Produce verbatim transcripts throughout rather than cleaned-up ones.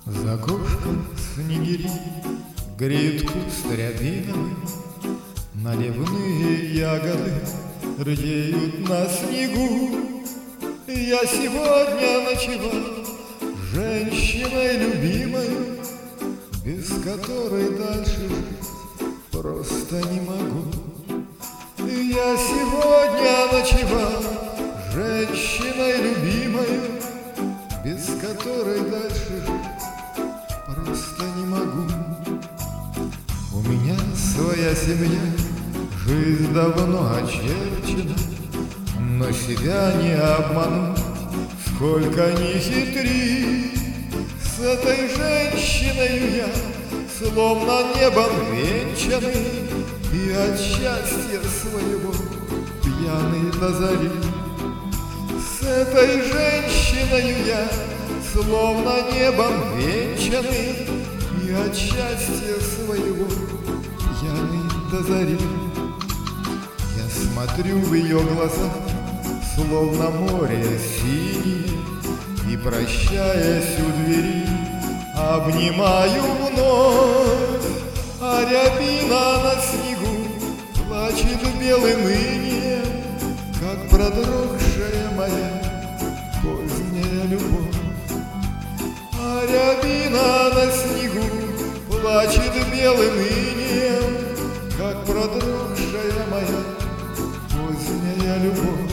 За окошком снегири греют куст рябиновый, наливные ягоды рдеют на снегу. Я сегодня ночевал женщиной любимой, без которой дальше жить просто не могу. Я сегодня ночевал женщиной любимой, без которой дальше жить просто не могу. У меня своя семья, жизнь давно очерчена, но себя не обмануть, сколько ни хитри. С этой женщиной я словно небом венчанный, и от счастья своего пьяный до зари. С этой женщиной я словно небом венчанный, и от счастья своего пьяный до зари. Я смотрю в ее глаза, словно море синее, и, прощаясь у двери, обнимаю вновь. А рябина на снегу плачет белым инеем, как продрогшая моя поздняя любовь. А рябина на снегу плачет белым инеем, как продрогшая моя поздняя любовь.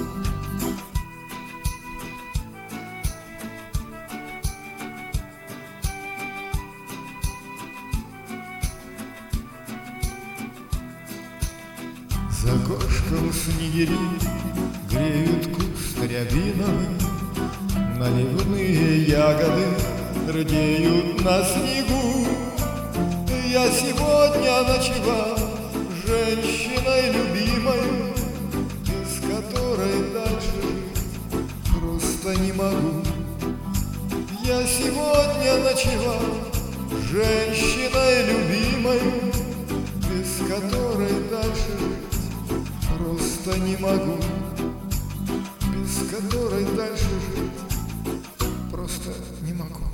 За окошком снегири греют куст рябиновый, наливные ягоды рдеют на снегу. Я сегодня ночевал женщиной любимой, без которой дальше жить просто не могу. Я сегодня ночевал женщиной любимой, без которой дальше жить просто не могу. Без которой дальше жить просто не могу.